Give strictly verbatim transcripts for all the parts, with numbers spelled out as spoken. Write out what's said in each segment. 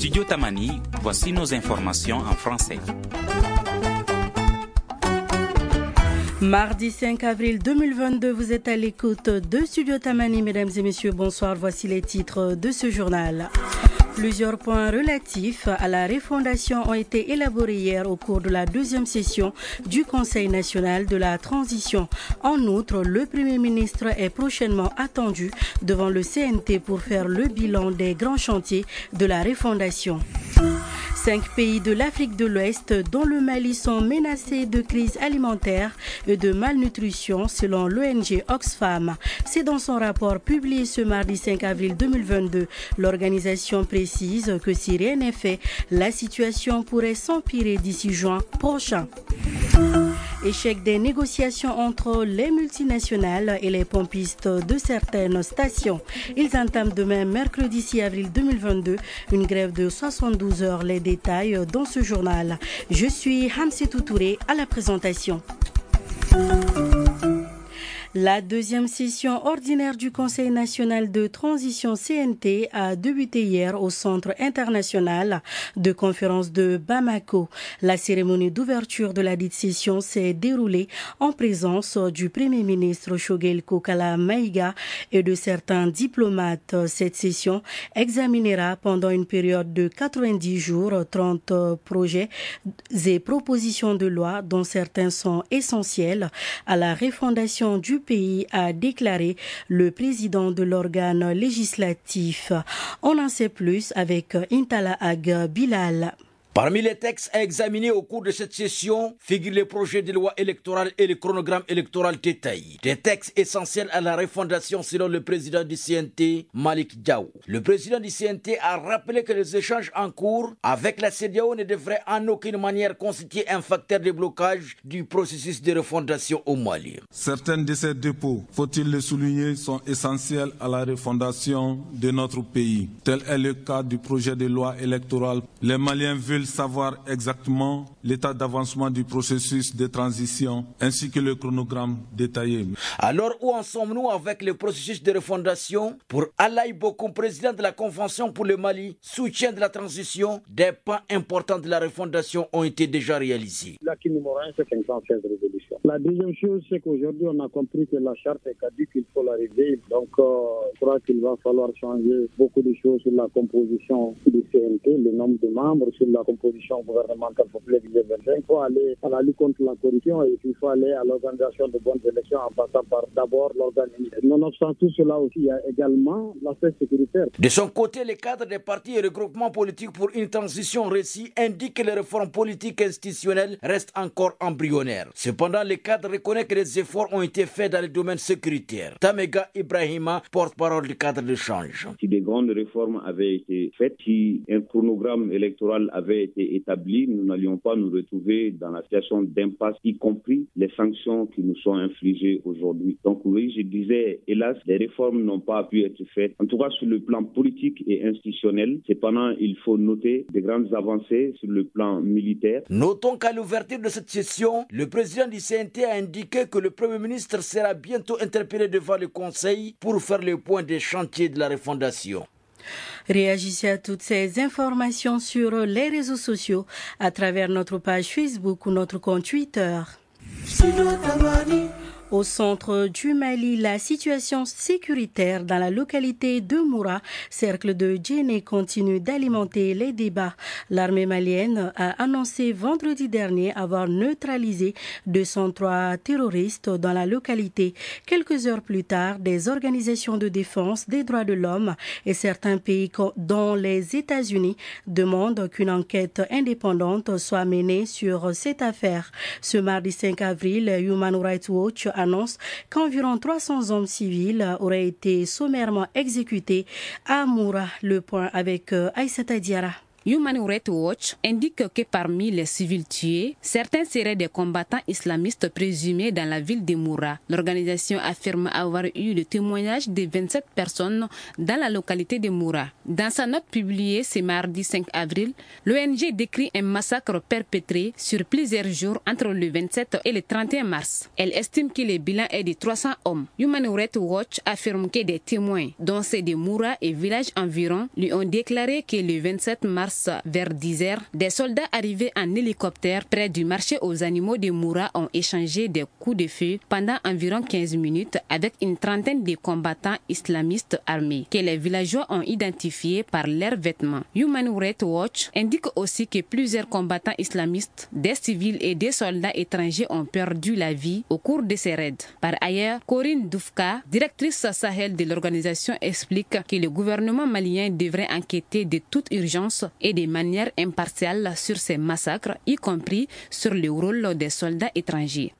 Studio Tamani, voici nos informations en français. Mardi cinq avril deux mille vingt-deux, vous êtes à l'écoute de Studio Tamani. Mesdames et messieurs, bonsoir. Voici les titres de ce journal. Plusieurs points relatifs à la refondation ont été élaborés hier au cours de la deuxième session du Conseil national de la transition. En outre, le Premier ministre est prochainement attendu devant le C N T pour faire le bilan des grands chantiers de la refondation. Cinq pays de l'Afrique de l'Ouest, dont le Mali, sont menacés de crise alimentaire et de malnutrition selon l'O N G Oxfam. C'est dans son rapport publié ce mardi cinq avril deux mille vingt-deux. L'organisation précise que si rien n'est fait, la situation pourrait s'empirer d'ici juin prochain. Échec des négociations entre les multinationales et les pompistes de certaines stations. Ils entament demain, mercredi six avril deux mille vingt-deux, une grève de soixante-douze heures. Les détails dans ce journal. Je suis Hamsetou Touré à la présentation. La deuxième session ordinaire du Conseil national de transition C N T a débuté hier au Centre international de conférence de Bamako. La cérémonie d'ouverture de la dite session s'est déroulée en présence du Premier ministre Choguel Kokala Maïga et de certains diplomates. Cette session examinera pendant une période de quatre-vingt-dix jours trente projets et propositions de loi dont certains sont essentiels à la refondation du pays, a déclaré le président de l'organe législatif. On en sait plus avec Intala Ag Bilal. Parmi les textes à examiner au cours de cette session figurent les projets de loi électorale et le chronogramme électoral détaillé. Des textes essentiels à la refondation selon le président du C N T, Malik Diaw. Le président du C N T a rappelé que les échanges en cours avec la C E D E A O ne devraient en aucune manière constituer un facteur de blocage du processus de refondation au Mali. Certains de ces dépôts, faut-il le souligner, sont essentiels à la refondation de notre pays. Tel est le cas du projet de loi électoral. Les Maliens veulent savoir exactement l'état d'avancement du processus de transition ainsi que le chronogramme détaillé. Alors où en sommes-nous avec le processus de refondation? Pour Alaï Bokoum, président de la Convention pour le Mali, soutien de la transition, des pas importants de la refondation ont été déjà réalisés. L'acquis numéro un, c'est cinq cent seize résolutions. La deuxième chose, c'est qu'aujourd'hui, on a compris que la charte est caduque, il faut la réviser. Donc, euh, je crois qu'il va falloir changer beaucoup de choses sur la composition du C N T, le nombre de membres, sur la composition gouvernementale populaire du G vingt-cinq. Il faut aller à la lutte contre la corruption et puis il faut aller à l'organisation de bonnes élections en passant par d'abord l'organisation. Nonobstant tout cela aussi, il y a également l'aspect sécuritaire. De son côté, les cadres des partis et regroupements politiques pour une transition réussie indiquent que les réformes politiques et institutionnelles restent encore embryonnaires. Cependant, les cadres reconnaissent que les efforts ont été faits dans le domaine sécuritaire. Tamega Ibrahima, porte-parole du cadre de change. Si des grandes réformes avaient été faites, si un chronogramme électoral avait été établi, nous n'allions pas nous retrouver dans la situation d'impasse, y compris les sanctions qui nous sont infligées aujourd'hui. Donc oui, je disais, hélas, les réformes n'ont pas pu être faites, en tout cas sur le plan politique et institutionnel. Cependant, il faut noter des grandes avancées sur le plan militaire. Notons qu'à l'ouverture de cette session, le président du C N T a indiqué que le Premier ministre sera bientôt interpellé devant le Conseil pour faire le point des chantiers de la refondation. Réagissez à toutes ces informations sur les réseaux sociaux à travers notre page Facebook ou notre compte Twitter. Au centre du Mali, la situation sécuritaire dans la localité de Moura, cercle de Djéné, continue d'alimenter les débats. L'armée malienne a annoncé vendredi dernier avoir neutralisé deux cent trois terroristes dans la localité. Quelques heures plus tard, des organisations de défense des droits de l'homme et certains pays dont les États-Unis demandent qu'une enquête indépendante soit menée sur cette affaire. Ce mardi cinq avril, Human Rights Watch annonce qu'environ trois cents hommes civils auraient été sommairement exécutés à Moura. Le point avec Aïssata Diara. Human Rights Watch indique que parmi les civils tués, certains seraient des combattants islamistes présumés dans la ville de Moura. L'organisation affirme avoir eu le témoignage de vingt-sept personnes dans la localité de Moura. Dans sa note publiée ce mardi cinq avril, l'O N G décrit un massacre perpétré sur plusieurs jours entre le vingt-sept et le trente et un mars. Elle estime que le bilan est de trois cents hommes. Human Rights Watch affirme que des témoins, dont ceux de Moura et villages environs, lui ont déclaré que le vingt-sept mars mars vers dix heures, des soldats arrivés en hélicoptère près du marché aux animaux de Moura ont échangé des coups de feu pendant environ quinze minutes avec une trentaine de combattants islamistes armés que les villageois ont identifiés par leurs vêtements. Human Rights Watch indique aussi que plusieurs combattants islamistes, des civils et des soldats étrangers ont perdu la vie au cours de ces raids. Par ailleurs, Corinne Doufka, directrice Sahel de l'organisation, explique que le gouvernement malien devrait enquêter de toute urgence et de manière impartiale sur ces massacres, y compris sur le rôle des soldats étrangers.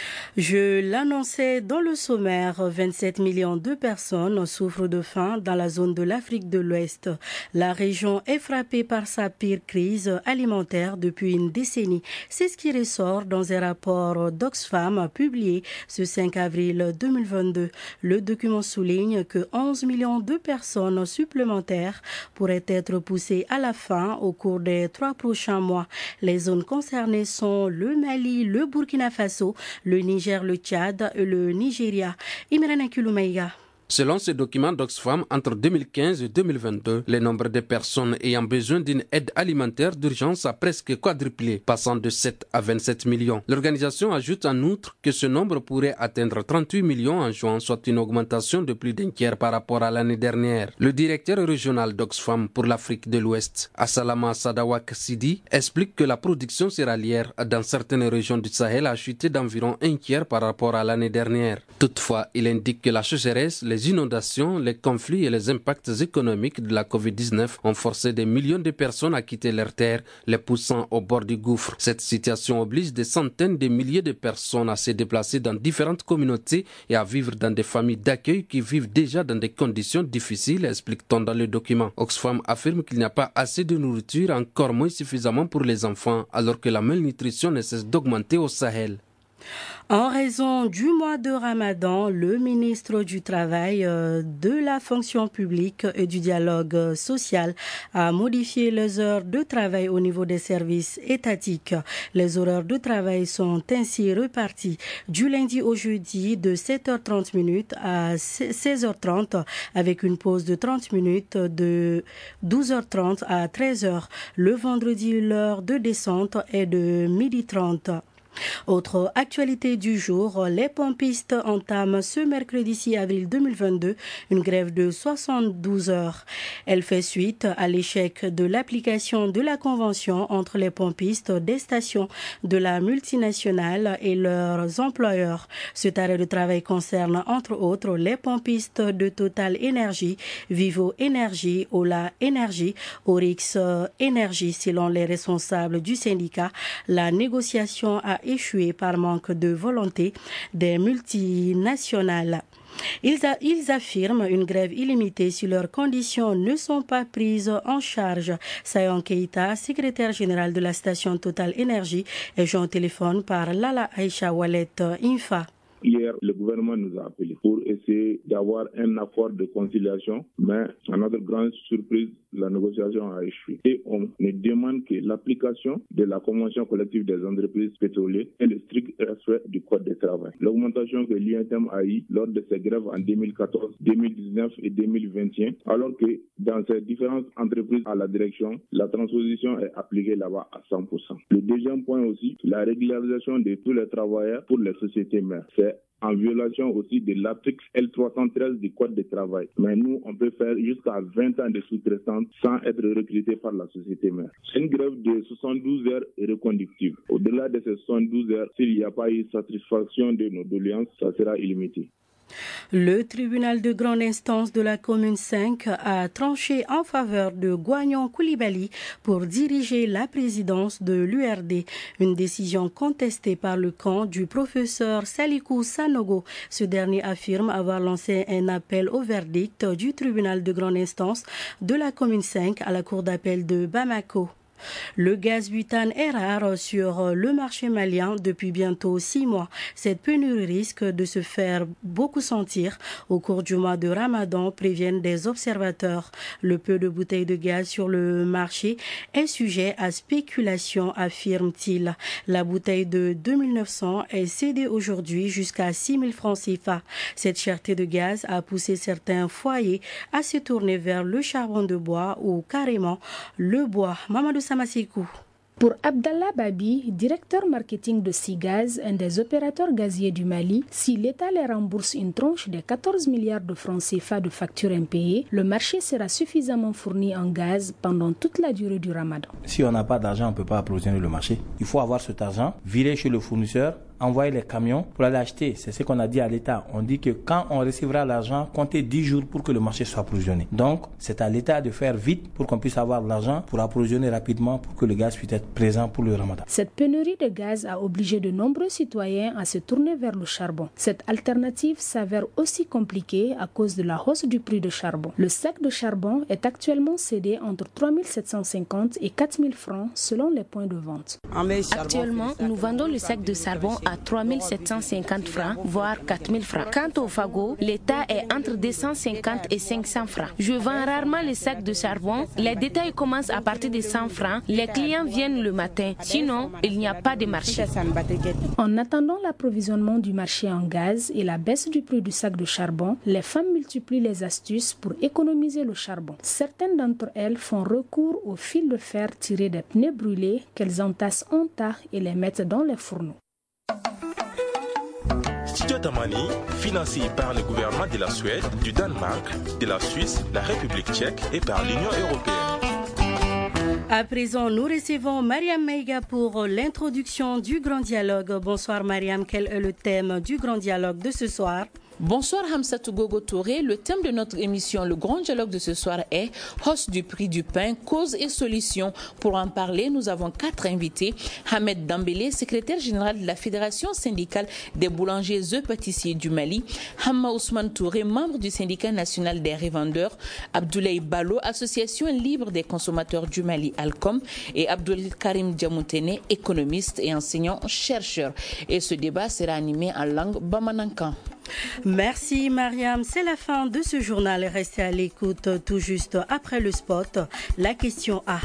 Je l'annonçais dans le sommaire, vingt-sept millions de personnes souffrent de faim dans la zone de l'Afrique de l'Ouest. La région est frappée par sa pire crise alimentaire depuis une décennie. C'est ce qui ressort dans un rapport d'Oxfam publié ce cinq avril deux mille vingt-deux. Le document souligne que onze millions de personnes supplémentaires pourraient être poussées à la faim au cours des trois prochains mois. Les zones concernées sont le Mali, le Burkina Faso, le Niger, le Tchad et le Nigeria. Imran Akulumaïga. Selon ce document d'Oxfam, entre deux mille quinze et deux mille vingt-deux, le nombre de personnes ayant besoin d'une aide alimentaire d'urgence a presque quadruplé, passant de sept à vingt-sept millions. L'organisation ajoute en outre que ce nombre pourrait atteindre trente-huit millions en juin, soit une augmentation de plus d'un tiers par rapport à l'année dernière. Le directeur régional d'Oxfam pour l'Afrique de l'Ouest, Assalama Sadawak Sidi, explique que la production céréalière dans certaines régions du Sahel a chuté d'environ un tiers par rapport à l'année dernière. Toutefois, il indique que la sécheresse, les Les inondations, les conflits et les impacts économiques de la covid dix-neuf ont forcé des millions de personnes à quitter leurs terres, les poussant au bord du gouffre. Cette situation oblige des centaines de milliers de personnes à se déplacer dans différentes communautés et à vivre dans des familles d'accueil qui vivent déjà dans des conditions difficiles, explique-t-on dans le document. Oxfam affirme qu'il n'y a pas assez de nourriture, encore moins suffisamment pour les enfants, alors que la malnutrition ne cesse d'augmenter au Sahel. En raison du mois de Ramadan, le ministre du Travail, de la fonction publique et du dialogue social a modifié les heures de travail au niveau des services étatiques. Les horaires de travail sont ainsi repartis du lundi au jeudi de sept heures trente à seize heures trente avec une pause de trente minutes de douze heures trente à treize heures. Le vendredi, l'heure de descente est de midi trente. Autre actualité du jour, les pompistes entament ce mercredi six avril deux mille vingt-deux une grève de soixante-douze heures. Elle fait suite à l'échec de l'application de la convention entre les pompistes des stations de la multinationale et leurs employeurs. Cet arrêt de travail concerne entre autres les pompistes de Total Énergie, Vivo Énergie, Ola Énergie, Orix Énergie. Selon les responsables du syndicat, la négociation a échoué par manque de volonté des multinationales. Ils, a, ils affirment une grève illimitée si leurs conditions ne sont pas prises en charge. Sayon Keita, secrétaire général de la station Total Énergie, est joint au téléphone par Lala Aïcha Wallet Infa. Hier, le gouvernement nous a appelés pour essayer d'avoir un accord de conciliation, mais à notre grande surprise, la négociation a échoué. Et on ne demande que l'application de la Convention collective des entreprises pétrolières et le strict respect du Code du travail. L'augmentation que l'I N T M a eue lors de ses grèves en deux mille quatorze, deux mille dix-neuf et deux mille vingt et un, alors que dans ces différentes entreprises à la direction, la transposition est appliquée là-bas à cent pour cent. Le deuxième point aussi, la régularisation de tous les travailleurs pour les sociétés mères. C'est en violation aussi de l'article L trois cent treize du Code du travail. Mais nous, on peut faire jusqu'à vingt ans de sous-traitance sans être recruté par la société mère. Une grève de soixante-douze heures est reconductible. Au-delà de ces soixante-douze heures, s'il n'y a pas eu satisfaction de nos doléances, ça sera illimité. Le tribunal de grande instance de la commune cinq a tranché en faveur de Guagnon Koulibaly pour diriger la présidence de l'U R D. Une décision contestée par le camp du professeur Salikou Sanogo. Ce dernier affirme avoir lancé un appel au verdict du tribunal de grande instance de la commune cinq à la cour d'appel de Bamako. Le gaz butane est rare sur le marché malien depuis bientôt six mois. Cette pénurie risque de se faire beaucoup sentir au cours du mois de Ramadan, préviennent des observateurs. Le peu de bouteilles de gaz sur le marché est sujet à spéculation, affirme-t-il. La bouteille de deux mille neuf cents est cédée aujourd'hui jusqu'à six mille francs C F A. Cette cherté de gaz a poussé certains foyers à se tourner vers le charbon de bois ou carrément le bois. Mamadou Samasikou. Pour Abdallah Babi, directeur marketing de Sigaz, un des opérateurs gaziers du Mali, si l'État les rembourse une tranche de quatorze milliards de francs C F A de factures impayées, le marché sera suffisamment fourni en gaz pendant toute la durée du Ramadan. Si on n'a pas d'argent, on ne peut pas approvisionner le marché. Il faut avoir cet argent, virer chez le fournisseur, envoyer les camions pour aller acheter. C'est ce qu'on a dit à l'État. On dit que quand on recevra l'argent, comptez dix jours pour que le marché soit approvisionné. Donc, c'est à l'État de faire vite pour qu'on puisse avoir l'argent pour approvisionner rapidement pour que le gaz puisse être présent pour le Ramadan. Cette pénurie de gaz a obligé de nombreux citoyens à se tourner vers le charbon. Cette alternative s'avère aussi compliquée à cause de la hausse du prix du charbon. Le sac de charbon est actuellement cédé entre trois mille sept cent cinquante et quatre mille francs selon les points de vente. Actuellement, nous vendons le sac de charbon à trois mille sept cent cinquante francs, voire quatre mille francs. Quant au fagot, l'état est entre deux cent cinquante et cinq cents francs. Je vends rarement les sacs de charbon. Les détails commencent à partir de cent francs. Les clients viennent le matin. Sinon, il n'y a pas de marché. En attendant l'approvisionnement du marché en gaz et la baisse du prix du sac de charbon, les femmes multiplient les astuces pour économiser le charbon. Certaines d'entre elles font recours aux fils de fer tirés des pneus brûlés qu'elles entassent en tas et les mettent dans les fourneaux. Studio Tamani, financé par le gouvernement de la Suède, du Danemark, de la Suisse, la République tchèque et par l'Union européenne. À présent, nous recevons Mariam Meiga pour l'introduction du Grand Dialogue. Bonsoir Mariam, quel est le thème du Grand Dialogue de ce soir? Bonsoir Hamsatou Gogo Touré. Le thème de notre émission, le grand dialogue de ce soir est hausse du prix du pain, causes et solutions. Pour en parler, nous avons quatre invités. Ahmed Dambélé, secrétaire général de la Fédération syndicale des boulangers et pâtissiers du Mali. Hamma Ousmane Touré, membre du syndicat national des revendeurs. Abdoulaye Balo, association libre des consommateurs du Mali, Alcom. Et Abdoul Karim Djamoutene, économiste et enseignant-chercheur. Et ce débat sera animé en langue bamanankan. Merci Mariam, c'est la fin de ce journal. Restez à l'écoute tout juste après le spot. La question A.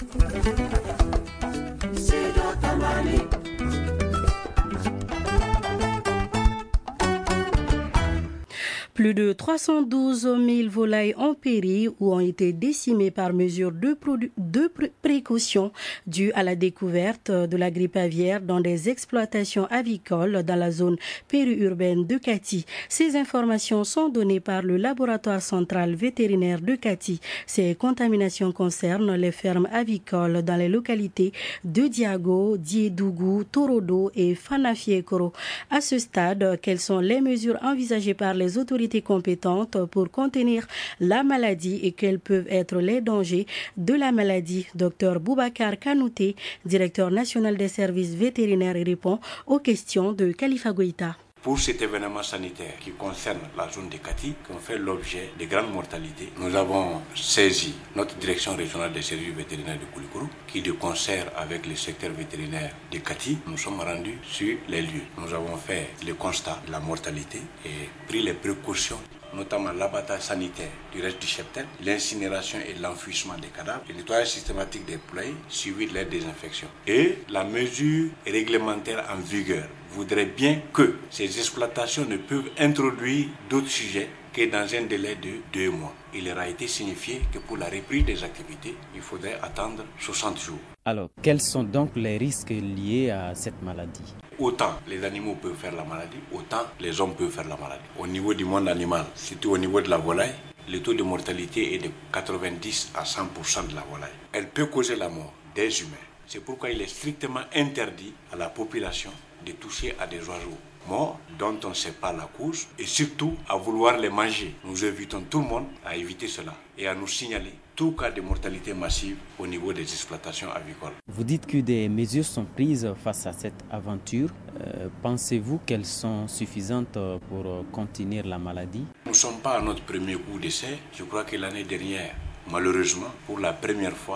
Plus de trois cent douze mille volailles ont péri ou ont été décimées par mesure de, de pr précaution due à la découverte de la grippe aviaire dans des exploitations avicoles dans la zone périurbaine de Kati. Ces informations sont données par le laboratoire central vétérinaire de Kati. Ces contaminations concernent les fermes avicoles dans les localités de Diago, Diedougou, Torodo et Fanafiekoro. À ce stade, quelles sont les mesures envisagées par les autorités compétentes pour contenir la maladie et quels peuvent être les dangers de la maladie? Docteur Boubacar Kanouté, directeur national des services vétérinaires, répond aux questions de Khalifa Goïta. Pour cet événement sanitaire qui concerne la zone de Kati, qui ont fait l'objet de grandes mortalités, nous avons saisi notre direction régionale des services vétérinaires de Koulikoro, qui de concert avec le secteur vétérinaire de Kati, nous sommes rendus sur les lieux. Nous avons fait le constat de la mortalité et pris les précautions, notamment l'abattage sanitaire du reste du cheptel, l'incinération et l'enfouissement des cadavres, le nettoyage systématique des poulailles, suivi de leur désinfection. Et la mesure réglementaire en vigueur voudrait bien que ces exploitations ne peuvent introduire d'autres sujets que dans un délai de deux mois. Il leur a été signifié que pour la reprise des activités, il faudrait attendre soixante jours. Alors, quels sont donc les risques liés à cette maladie? Autant les animaux peuvent faire la maladie, autant les hommes peuvent faire la maladie. Au niveau du monde animal, surtout au niveau de la volaille, le taux de mortalité est de quatre-vingt-dix à cent pour cent de la volaille. Elle peut causer la mort des humains. C'est pourquoi il est strictement interdit à la population de toucher à des oiseaux morts dont on ne sait pas la cause et surtout à vouloir les manger. Nous invitons tout le monde à éviter cela et à nous signaler tout cas de mortalité massive au niveau des exploitations avicoles. Vous dites que des mesures sont prises face à cette aventure. Euh, pensez-vous qu'elles sont suffisantes pour contenir la maladie? Nous ne sommes pas à notre premier coup d'essai. Je crois que l'année dernière, malheureusement, pour la première fois,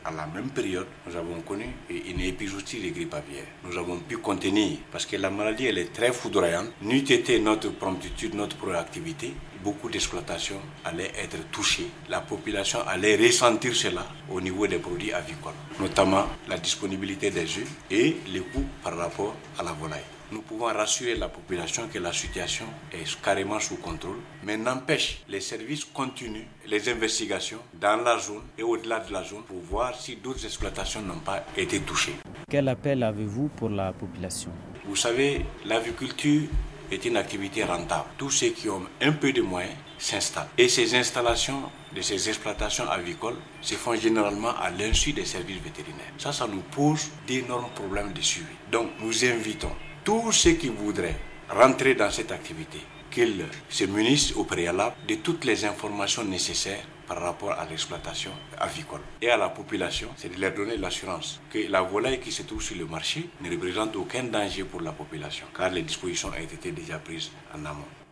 à la même période, nous avons connu une épizootie de grippe aviaire. Nous avons pu contenir, parce que la maladie elle est très foudroyante, n'eût été notre promptitude, notre proactivité, beaucoup d'exploitations allaient être touchées. La population allait ressentir cela au niveau des produits avicoles, notamment la disponibilité des œufs et les coûts par rapport à la volaille. Nous pouvons rassurer la population que la situation est carrément sous contrôle, mais n'empêche, les services continuent les investigations dans la zone et au-delà de la zone pour voir si d'autres exploitations n'ont pas été touchées. Quel appel avez-vous pour la population? Vous savez, l'aviculture est une activité rentable. Tous ceux qui ont un peu de moyens s'installent. Et ces installations de ces exploitations avicoles se font généralement à l'insu des services vétérinaires. Ça, ça nous pose d'énormes problèmes de suivi. Donc, nous invitons tous ceux qui voudraient rentrer dans cette activité, qu'ils se munissent au préalable de toutes les informations nécessaires par rapport à l'exploitation avicole. Et à la population, c'est de leur donner l'assurance que la volaille qui se trouve sur le marché ne représente aucun danger pour la population, car les dispositions ont été déjà prises en amont.